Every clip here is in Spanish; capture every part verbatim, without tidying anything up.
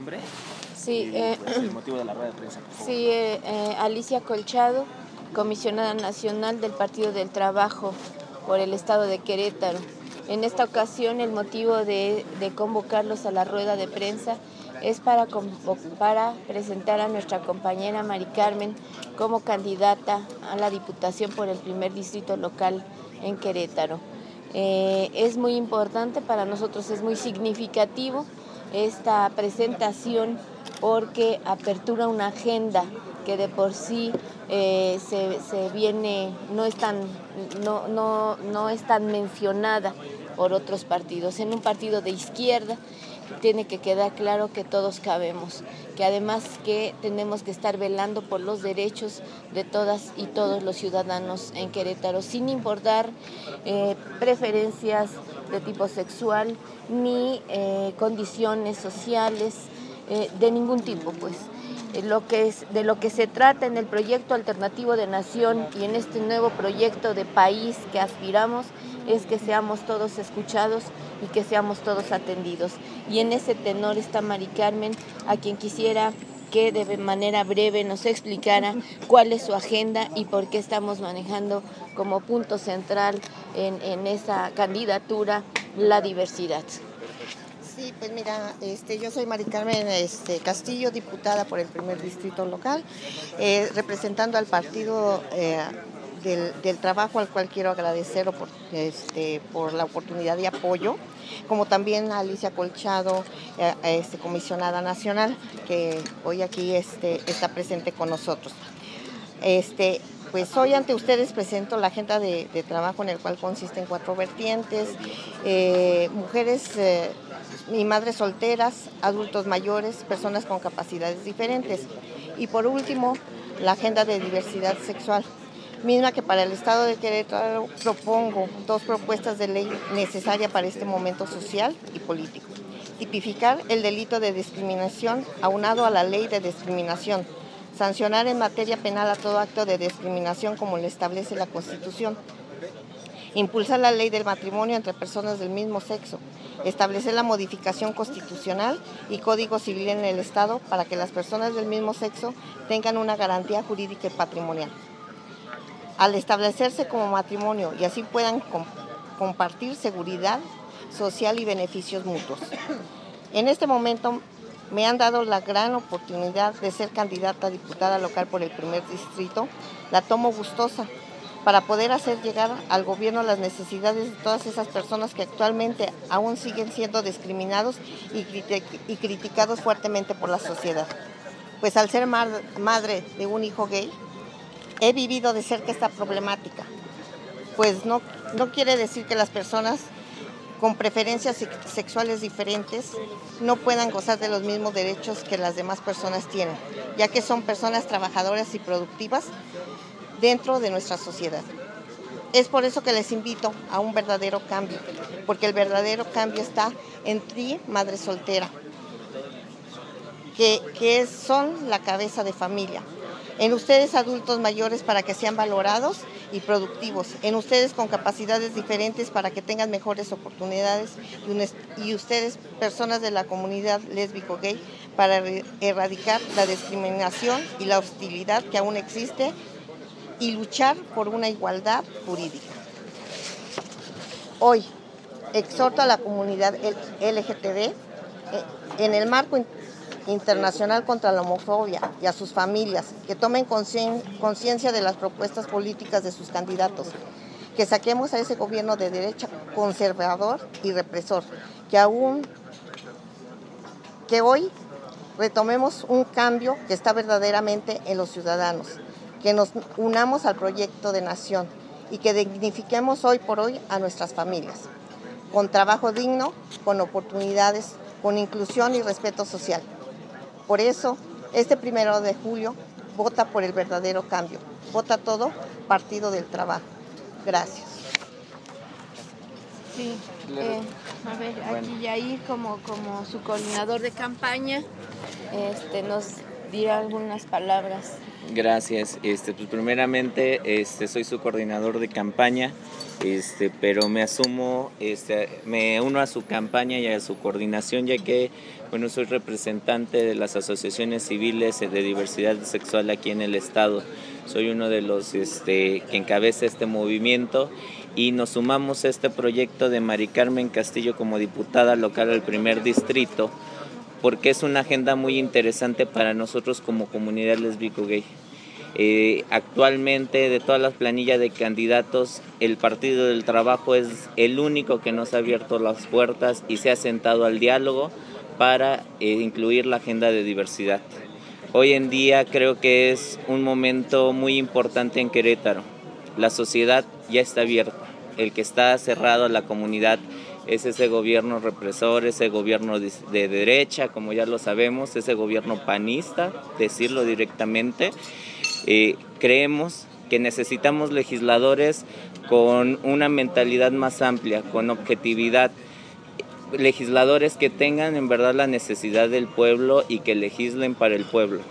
Sí, eh, pues, el motivo de la rueda de prensa, por favor. Sí, eh, eh, Alicia Colchado, comisionada nacional del Partido del Trabajo por el Estado de Querétaro. En esta ocasión el motivo de, de convocarlos a la rueda de prensa es para, para presentar a nuestra compañera Mari Carmen como candidata a la Diputación por el primer distrito local en Querétaro. Eh, es muy importante para nosotros, es muy significativo esta presentación porque apertura una agenda que de por sí eh, se, se viene, no es tan, no, no, no es tan mencionada por otros partidos. En un partido de izquierda tiene que quedar claro que todos cabemos, que además que tenemos que estar velando por los derechos de todas y todos los ciudadanos en Querétaro, sin importar eh, preferencias de tipo sexual ni eh, condiciones sociales eh, de ningún tipo, pues. Lo que es, de lo que se trata en el proyecto alternativo de nación y en este nuevo proyecto de país que aspiramos es que seamos todos escuchados y que seamos todos atendidos. Y en ese tenor está Mari Carmen, a quien quisiera que de manera breve nos explicara cuál es su agenda y por qué estamos manejando como punto central en, en esa candidatura la diversidad. Sí, pues mira, este, yo soy Mari Carmen este, Castillo, diputada por el primer distrito local, eh, representando al Partido eh, del, del Trabajo, al cual quiero agradecer por, este, por la oportunidad de apoyo, como también a Alicia Colchado, eh, este, comisionada nacional, que hoy aquí este, está presente con nosotros. Este, Pues hoy ante ustedes presento la agenda de, de trabajo en el cual consiste en cuatro vertientes, eh, mujeres eh, y madres solteras, adultos mayores, personas con capacidades diferentes. Y por último, la agenda de diversidad sexual, misma que para el Estado de Querétaro propongo dos propuestas de ley necesarias para este momento social y político. Tipificar el delito de discriminación aunado a la ley de discriminación. Sancionar en materia penal a todo acto de discriminación como lo establece la Constitución. Impulsar la ley del matrimonio entre personas del mismo sexo. Establecer la modificación constitucional y código civil en el Estado para que las personas del mismo sexo tengan una garantía jurídica y patrimonial. Al establecerse como matrimonio y así puedan comp- compartir seguridad social y beneficios mutuos. En este momento me han dado la gran oportunidad de ser candidata a diputada local por el primer distrito. La tomo gustosa para poder hacer llegar al gobierno las necesidades de todas esas personas que actualmente aún siguen siendo discriminados y, critic- y criticados fuertemente por la sociedad. Pues al ser mar- madre de un hijo gay, he vivido de cerca esta problemática. Pues no, no quiere decir que las personas con preferencias sexuales diferentes no puedan gozar de los mismos derechos que las demás personas tienen, ya que son personas trabajadoras y productivas dentro de nuestra sociedad. Es por eso que les invito a un verdadero cambio, porque el verdadero cambio está en ti, madre soltera, que, que son la cabeza de familia. En ustedes adultos mayores para que sean valorados y productivos, en ustedes con capacidades diferentes para que tengan mejores oportunidades y, un, y ustedes personas de la comunidad lésbico-gay para erradicar la discriminación y la hostilidad que aún existe y luchar por una igualdad jurídica. Hoy exhorto a la comunidad L G B T en el marco internacional contra la homofobia y a sus familias que tomen conciencia de las propuestas políticas de sus candidatos, que saquemos a ese gobierno de derecha conservador y represor, que aún que hoy retomemos un cambio que está verdaderamente en los ciudadanos, que nos unamos al proyecto de nación y que dignifiquemos hoy por hoy a nuestras familias, con trabajo digno, con oportunidades, con inclusión y respeto social. Por eso, este primero de julio, vota por el verdadero cambio. Vota todo, Partido del Trabajo. Gracias. Sí, eh, a ver, aquí Yair como, como su coordinador de campaña este, nos dirá algunas palabras. Gracias. Este, pues primeramente, este, soy su coordinador de campaña, este, pero me asumo, este, me uno a su campaña y a su coordinación, ya que, bueno, soy representante de las asociaciones civiles de diversidad sexual aquí en el estado. Soy uno de los, este, que encabeza este movimiento y nos sumamos a este proyecto de Mari Carmen Castillo como diputada local al primer distrito, porque es una agenda muy interesante para nosotros como comunidad lésbico-gay. Eh, actualmente, de todas las planillas de candidatos, el Partido del Trabajo es el único que nos ha abierto las puertas y se ha sentado al diálogo para eh, incluir la agenda de diversidad. Hoy en día creo que es un momento muy importante en Querétaro. La sociedad ya está abierta. El que está cerrado a la comunidad es ese gobierno represor, ese gobierno de, de derecha, como ya lo sabemos, ese gobierno panista, decirlo directamente. Eh, creemos que necesitamos legisladores con una mentalidad más amplia, con objetividad, legisladores que tengan en verdad la necesidad del pueblo y que legislen para el pueblo.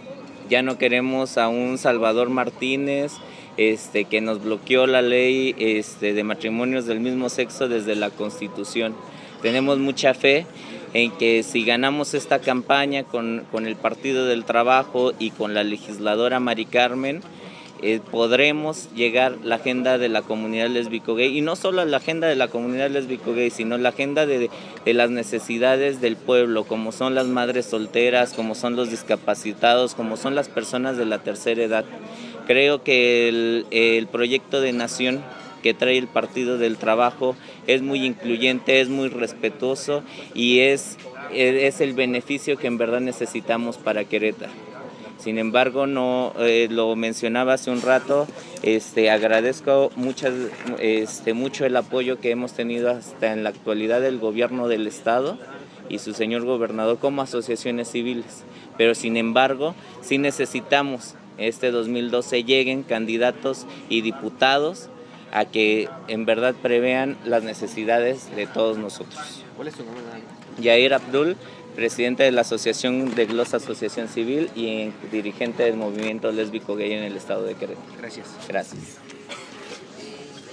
Ya no queremos a un Salvador Martínez Este, que nos bloqueó la ley este, de matrimonios del mismo sexo desde la Constitución. Tenemos mucha fe en que si ganamos esta campaña con, con el Partido del Trabajo y con la legisladora Mari Carmen, eh, podremos llegar a la agenda de la comunidad lésbico-gay, y no solo a la agenda de la comunidad lésbico-gay, sino la agenda de, de las necesidades del pueblo, como son las madres solteras, como son los discapacitados, como son las personas de la tercera edad. Creo que el, el proyecto de nación que trae el Partido del Trabajo es muy incluyente, es muy respetuoso y es, es el beneficio que en verdad necesitamos para Querétaro. Sin embargo, no eh, lo mencionaba hace un rato, este, agradezco muchas, este, mucho el apoyo que hemos tenido hasta en la actualidad del gobierno del estado y su señor gobernador como asociaciones civiles, pero sin embargo, sí necesitamos este dos mil doce lleguen candidatos y diputados a que en verdad prevean las necesidades de todos nosotros. ¿Cuál es tu nombre? Yair Abdul, presidente de la Asociación de Glosa Asociación Civil y dirigente del movimiento lésbico gay en el estado de Querétaro. Gracias. Gracias.